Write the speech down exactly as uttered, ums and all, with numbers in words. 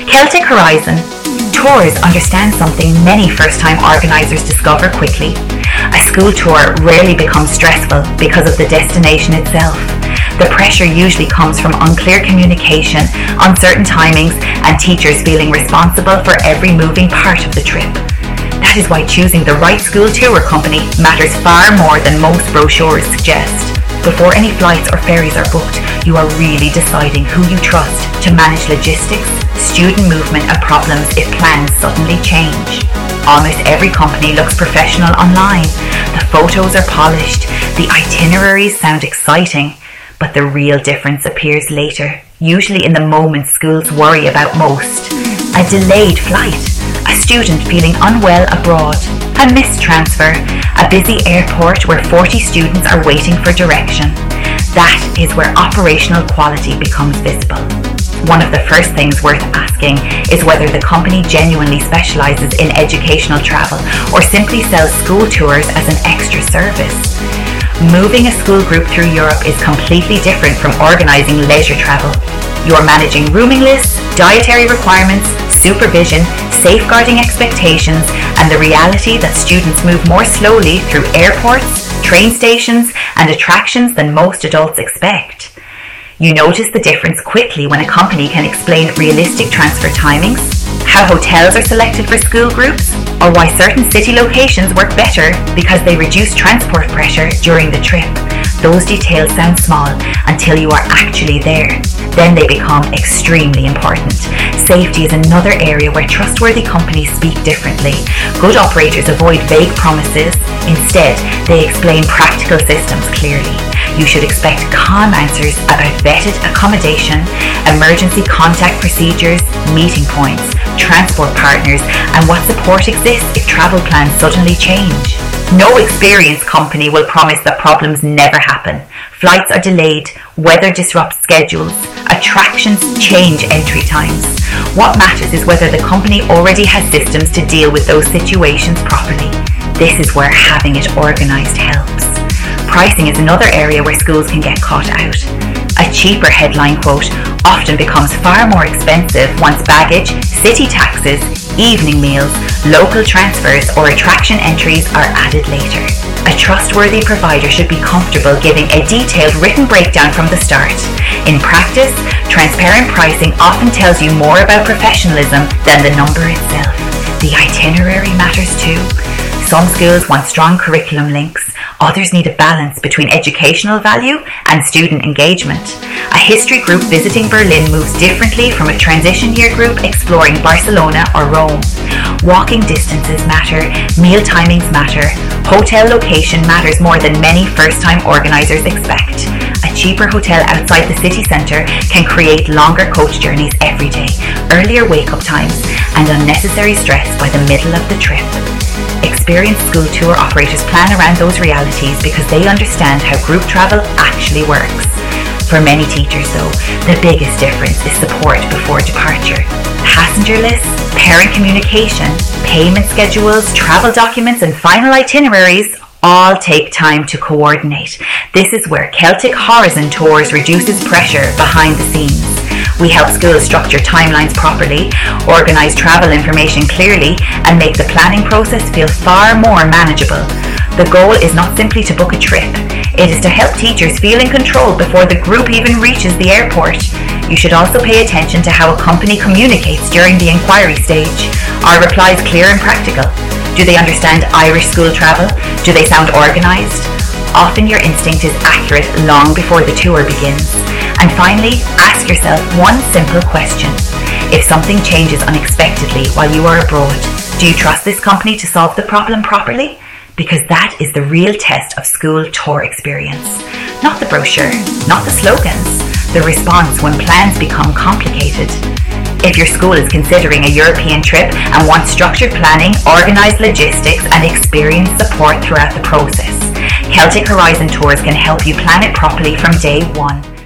Celtic Horizon. Tours understand something many first-time organisers discover quickly. A school tour rarely becomes stressful because of the destination itself. The pressure usually comes from unclear communication, uncertain timings, and teachers feeling responsible for every moving part of the trip. That is why choosing the right school tour company matters far more than most brochures suggest. Before any flights or ferries are booked, you are really deciding who you trust to manage logistics, student movement and problems if plans suddenly change. Almost every company looks professional online. The photos are polished, the itineraries sound exciting, but the real difference appears later, usually in the moments schools worry about most. A delayed flight, a student feeling unwell abroad, a missed transfer, a busy airport where forty students are waiting for direction. That is where operational quality becomes visible. One of the first things worth asking is whether the company genuinely specialises in educational travel or simply sells school tours as an extra service. Moving a school group through Europe is completely different from organising leisure travel. You are managing rooming lists, dietary requirements, supervision, safeguarding expectations, and the reality that students move more slowly through airports, train stations, and attractions than most adults expect. You notice the difference quickly when a company can explain realistic transfer timings, how hotels are selected for school groups, or why certain city locations work better because they reduce transport pressure during the trip. Those details sound small until you are actually there. Then they become extremely important. Safety is another area where trustworthy companies speak differently. Good operators avoid vague promises. Instead, they explain practical systems clearly. You should expect calm answers about vetted accommodation, emergency contact procedures, meeting points, transport partners, and what support exists if travel plans suddenly change. No experienced company will promise that problems never happen. Flights are delayed, weather disrupts schedules, attractions change entry times. What matters is whether the company already has systems to deal with those situations properly. This is where having it organised helps. Pricing is another area where schools can get caught out. A cheaper headline quote often becomes far more expensive once baggage, city taxes, evening meals, local transfers, or attraction entries are added later. A trustworthy provider should be comfortable giving a detailed written breakdown from the start. In practice, transparent pricing often tells you more about professionalism than the number itself. The itinerary matters too. Some schools want strong curriculum links, others need a balance between educational value and student engagement. A history group visiting Berlin moves differently from a transition year group exploring Barcelona or Rome. Walking distances matter, meal timings matter, hotel location matters more than many first-time organisers expect. A cheaper hotel outside the city centre can create longer coach journeys every day, earlier wake-up times, and unnecessary stress by the middle of the trip. Experienced school tour operators plan around those realities because they understand how group travel actually works. For many teachers though, the biggest difference is support before departure. Passenger lists, parent communication, payment schedules, travel documents and final itineraries all take time to coordinate. This is where Celtic Horizon Tours reduces pressure behind the scenes. We help schools structure timelines properly, organise travel information clearly, and make the planning process feel far more manageable. The goal is not simply to book a trip. It is to help teachers feel in control before the group even reaches the airport. You should also pay attention to how a company communicates during the inquiry stage. Are replies clear and practical? Do they understand Irish school travel? Do they sound organised? Often your instinct is accurate long before the tour begins. And finally, ask yourself one simple question. If something changes unexpectedly while you are abroad, do you trust this company to solve the problem properly? Because that is the real test of school tour experience. Not the brochure, not the slogans, the response when plans become complicated. If your school is considering a European trip and wants structured planning, organised logistics and experienced support throughout the process, Celtic Horizon Tours can help you plan it properly from day one.